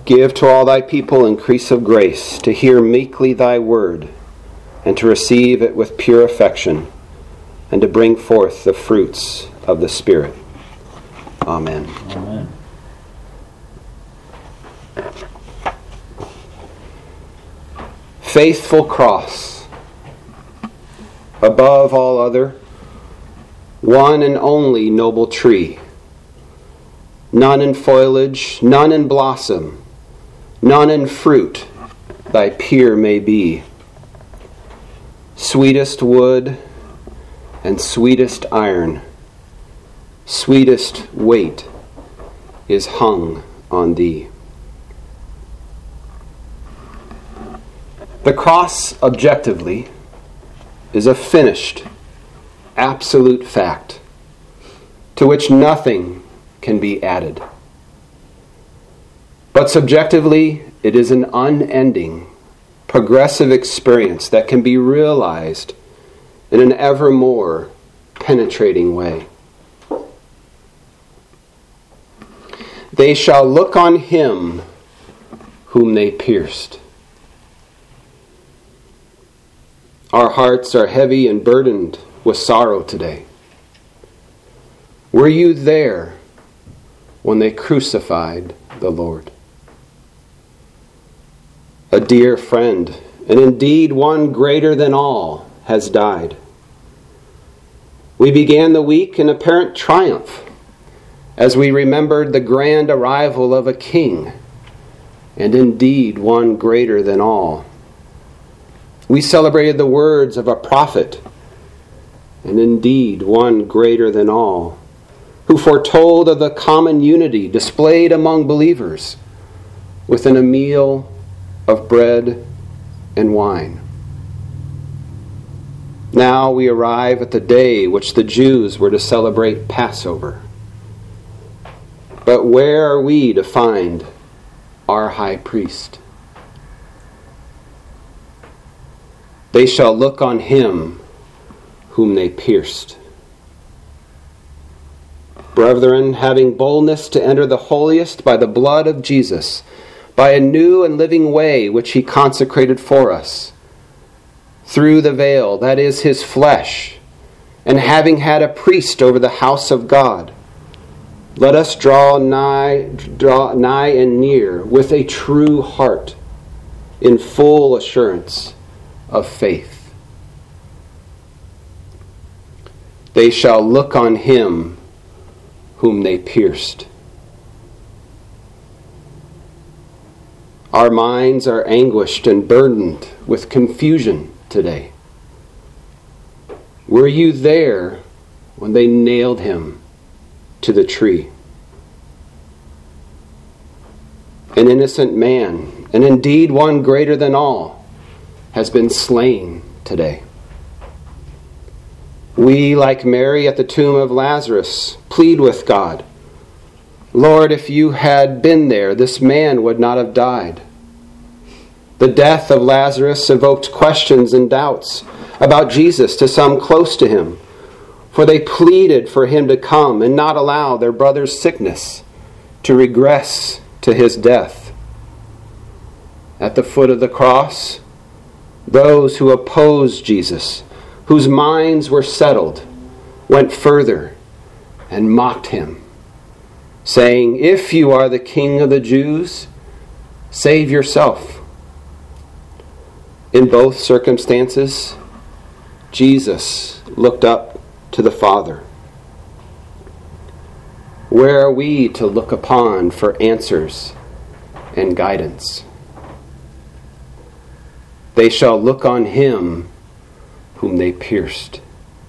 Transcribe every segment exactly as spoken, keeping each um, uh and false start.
Give to all thy people increase of grace, to hear meekly thy word, and to receive it with pure affection, and to bring forth the fruits of the Spirit. Amen. Amen. Faithful cross, above all other, one and only noble tree, none in foliage, none in blossom, none in fruit, thy peer may be. Sweetest wood and sweetest iron, sweetest weight is hung on thee. The cross, objectively, is a finished, absolute fact to which nothing can be added. But subjectively, it is an unending, progressive experience that can be realized in an ever more penetrating way. They shall look on him whom they pierced. Our hearts are heavy and burdened with sorrow today. Were you there when they crucified the Lord? A dear friend, and indeed one greater than all, has died. We began the week in apparent triumph as we remembered the grand arrival of a king, and indeed one greater than all. We celebrated the words of a prophet, and indeed one greater than all, who foretold of the common unity displayed among believers within a meal of bread and wine. Now we arrive at the day which the Jews were to celebrate Passover. But where are we to find our high priest? They shall look on him whom they pierced. Brethren, having boldness to enter the holiest by the blood of Jesus, by a new and living way which he consecrated for us, through the veil, that is his flesh, and having had a priest over the house of God, let us draw nigh, draw nigh and near with a true heart, in full assurance of faith. They shall look on him whom they pierced. Our minds are anguished and burdened with confusion today. Were you there when they nailed him to the tree? An innocent man, and indeed one greater than all, has been slain today. We, like Mary at the tomb of Lazarus, plead with God, Lord, if you had been there, this man would not have died. The death of Lazarus evoked questions and doubts about Jesus to some close to him, for they pleaded for him to come and not allow their brother's sickness to regress to his death. At the foot of the cross, those who opposed Jesus, whose minds were settled, went further and mocked him, saying, "If you are the King of the Jews, save yourself." In both circumstances, Jesus looked up to the Father. Where are we to look upon for answers and guidance? They shall look on him whom they pierced.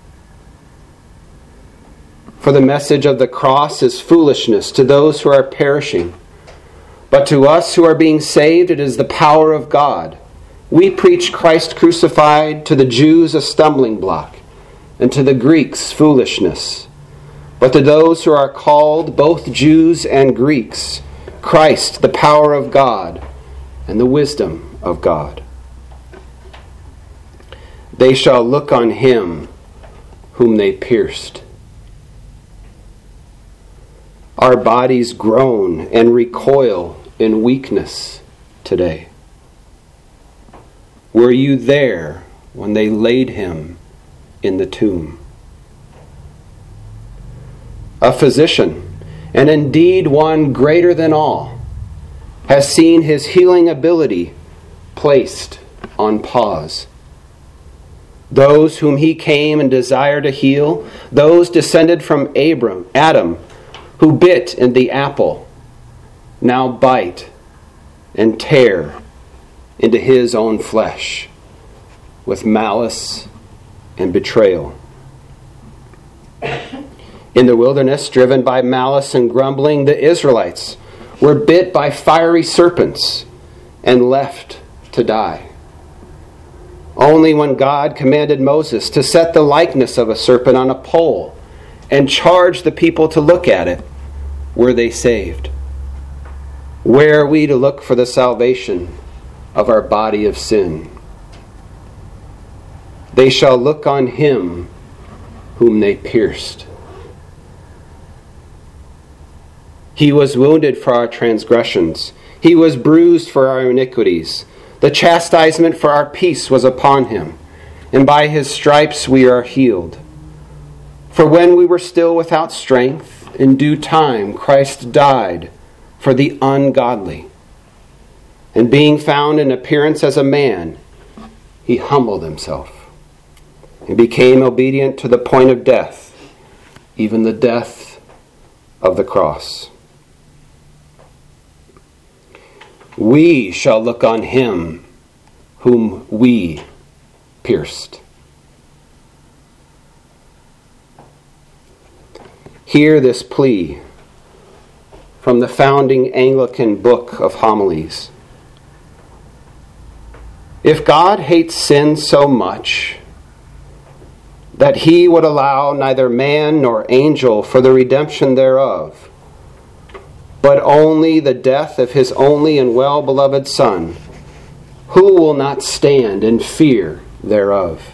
For the message of the cross is foolishness to those who are perishing, but to us who are being saved it is the power of God. We preach Christ crucified, to the Jews a stumbling block, and to the Greeks foolishness. But to those who are called, both Jews and Greeks, Christ, the power of God and the wisdom of God. They shall look on him whom they pierced. Our bodies groan and recoil in weakness today? Were you there when they laid him in the tomb? A physician, and indeed one greater than all, has seen his healing ability placed on pause. Those whom he came and desired to heal, those descended from Abram, Adam, who bit in the apple, now bite and tear into his own flesh with malice and betrayal. In the wilderness, driven by malice and grumbling, the Israelites were bit by fiery serpents and left to die. Only when God commanded Moses to set the likeness of a serpent on a pole and charge the people to look at it were they saved. Where are we to look for the salvation of our body of sin? They shall look on him whom they pierced. He was wounded for our transgressions. He was bruised for our iniquities. The chastisement for our peace was upon him, and by his stripes we are healed. For when we were still without strength, in due time Christ died for the ungodly. And being found in appearance as a man, he humbled himself and became obedient to the point of death, even the death of the cross. We shall look on him whom we pierced. Hear this plea from the founding Anglican Book of Homilies. If God hates sin so much that he would allow neither man nor angel for the redemption thereof, but only the death of his only and well-beloved Son, who will not stand in fear thereof?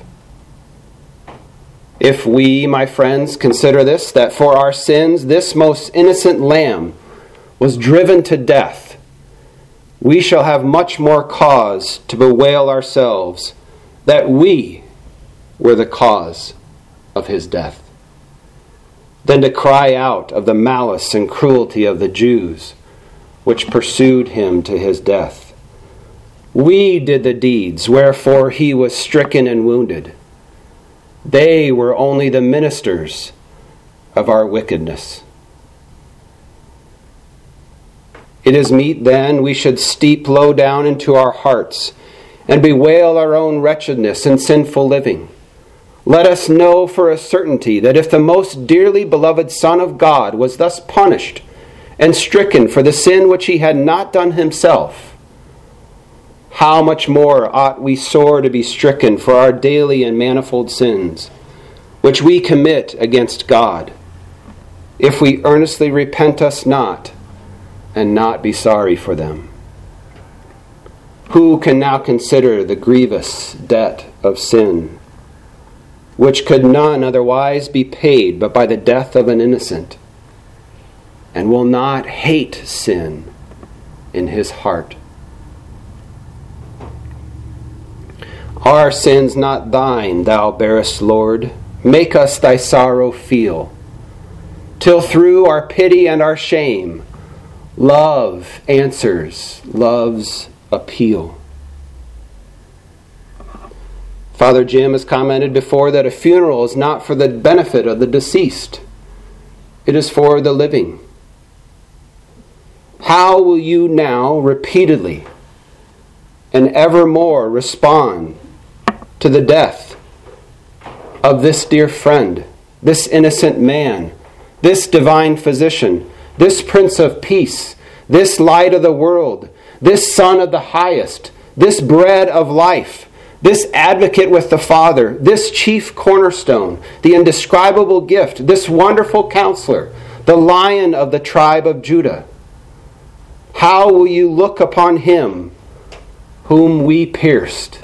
If we, my friends, consider this, that for our sins this most innocent lamb was driven to death, we shall have much more cause to bewail ourselves that we were the cause of his death, than to cry out of the malice and cruelty of the Jews, which pursued him to his death. We did the deeds wherefore he was stricken and wounded. They were only the ministers of our wickedness. It is meet then we should steep low down into our hearts and bewail our own wretchedness and sinful living. Let us know for a certainty that if the most dearly beloved Son of God was thus punished and stricken for the sin which he had not done himself, how much more ought we sore to be stricken for our daily and manifold sins, which we commit against God, if we earnestly repent us not, and not be sorry for them. Who can now consider the grievous debt of sin, which could none otherwise be paid but by the death of an innocent, and will not hate sin in his heart? Our sins not thine thou bearest, Lord, make us thy sorrow feel, till through our pity and our shame, love answers love's appeal. Father Jim has commented before that a funeral is not for the benefit of the deceased. It is for the living. How will you now repeatedly and evermore respond to the death of this dear friend, this innocent man, this divine physician, this Prince of Peace, this light of the world, this Son of the highest, this bread of life, this advocate with the Father, this chief cornerstone, the indescribable gift, this wonderful counselor, the Lion of the tribe of Judah? How will you look upon him whom we pierced?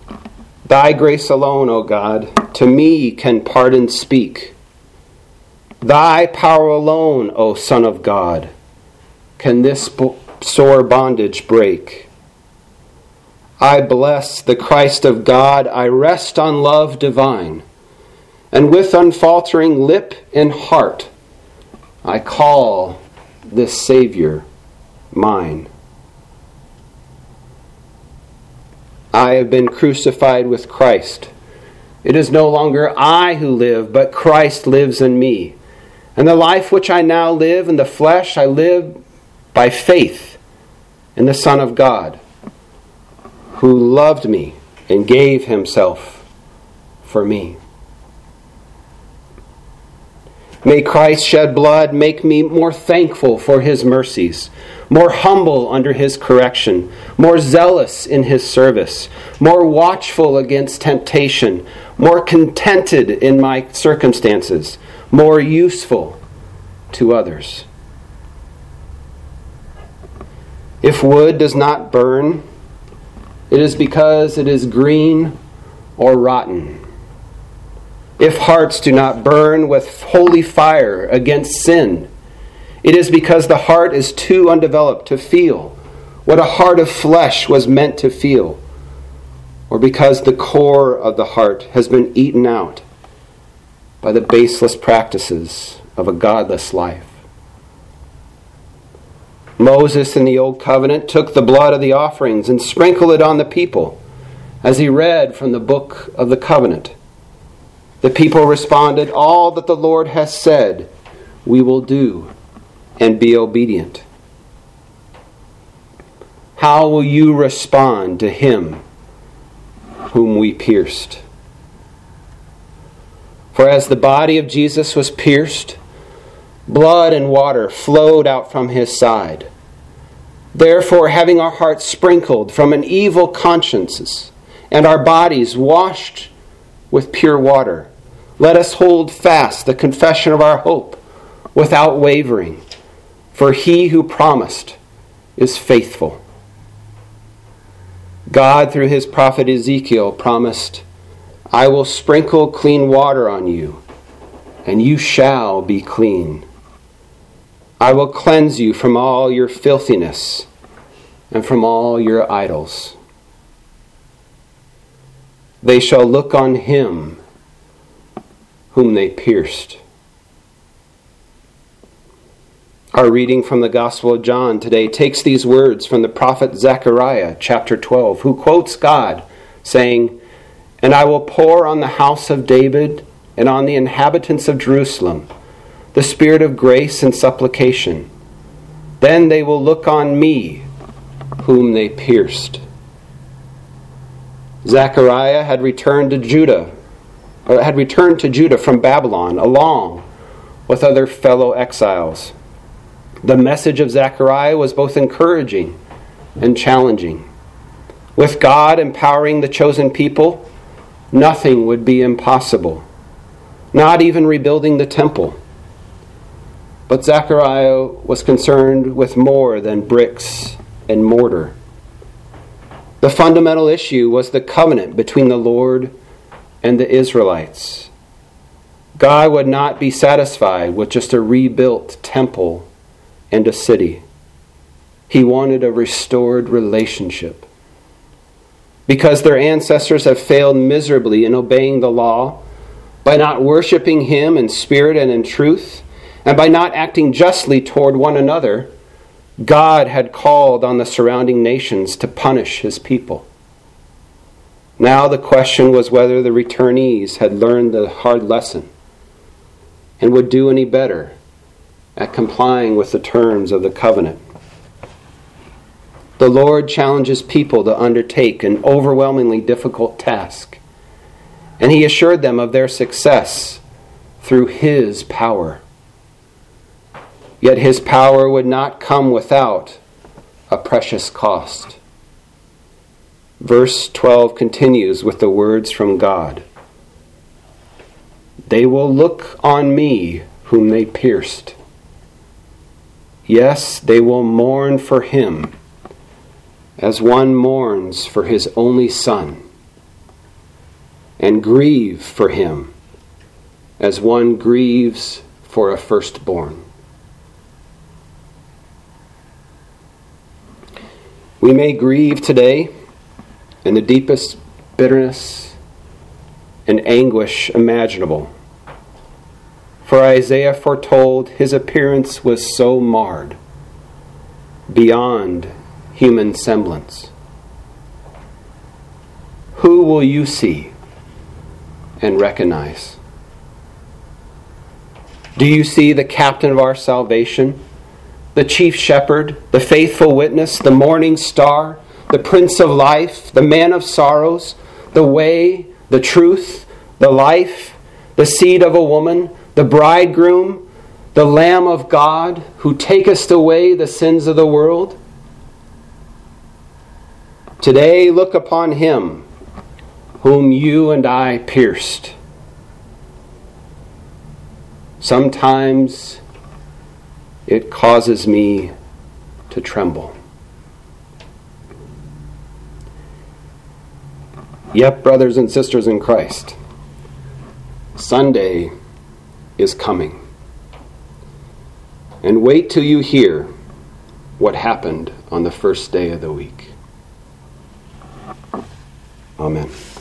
Thy grace alone, O God, to me can pardon speak. Thy power alone, O Son of God, can this sore bondage break. I bless the Christ of God, I rest on love divine, and with unfaltering lip and heart, I call this Savior mine. I have been crucified with Christ. It is no longer I who live, but Christ lives in me. And the life which I now live in the flesh, I live by faith in the Son of God, who loved me and gave himself for me. May Christ's shed blood make me more thankful for his mercies, more humble under his correction, more zealous in his service, more watchful against temptation, more contented in my circumstances, more useful to others. If wood does not burn, it is because it is green or rotten. If hearts do not burn with holy fire against sin, it is because the heart is too undeveloped to feel what a heart of flesh was meant to feel, or because the core of the heart has been eaten out by the baseless practices of a godless life. Moses in the Old Covenant took the blood of the offerings and sprinkled it on the people as he read from the book of the covenant. The people responded, "All that the Lord has said, we will do and be obedient." How will you respond to him whom we pierced? For as the body of Jesus was pierced, blood and water flowed out from his side. Therefore, having our hearts sprinkled from an evil conscience and our bodies washed with pure water, let us hold fast the confession of our hope without wavering, for he who promised is faithful. God, through his prophet Ezekiel, promised, "I will sprinkle clean water on you, and you shall be clean. I will cleanse you from all your filthiness and from all your idols. They shall look on him whom they pierced." Our reading from the Gospel of John today takes these words from the prophet Zechariah, chapter twelve, who quotes God, saying, "And I will pour on the house of David and on the inhabitants of Jerusalem the spirit of grace and supplication. Then they will look on me whom they pierced." Zechariah had returned to Judah, or had returned to Judah from Babylon along with other fellow exiles. The message of Zechariah was both encouraging and challenging. With God empowering the chosen people, nothing would be impossible, not even rebuilding the temple. But Zechariah was concerned with more than bricks and mortar. The fundamental issue was the covenant between the Lord and the Israelites. God would not be satisfied with just a rebuilt temple and a city. He wanted a restored relationship. Because their ancestors have failed miserably in obeying the law, by not worshiping him in spirit and in truth, and by not acting justly toward one another, God had called on the surrounding nations to punish his people. Now the question was whether the returnees had learned the hard lesson and would do any better at complying with the terms of the covenant. The Lord challenges people to undertake an overwhelmingly difficult task, and he assured them of their success through his power. Yet his power would not come without a precious cost. Verse twelve continues with the words from God. "They will look on me whom they pierced. Yes, they will mourn for him as one mourns for his only son, and grieve for him as one grieves for a firstborn. We may grieve today in the deepest bitterness and anguish imaginable, for Isaiah foretold his appearance was so marred, beyond human semblance. Who will you see and recognize? Do you see the captain of our salvation, the chief shepherd, the faithful witness, the morning star, the prince of life, the man of sorrows, the way, the truth, the life, the seed of a woman, the bridegroom, the Lamb of God, who takest away the sins of the world? Today look upon him whom you and I pierced. Sometimes it causes me to tremble. Yet, brothers and sisters in Christ, Sunday is coming. And wait till you hear what happened on the first day of the week. Amen.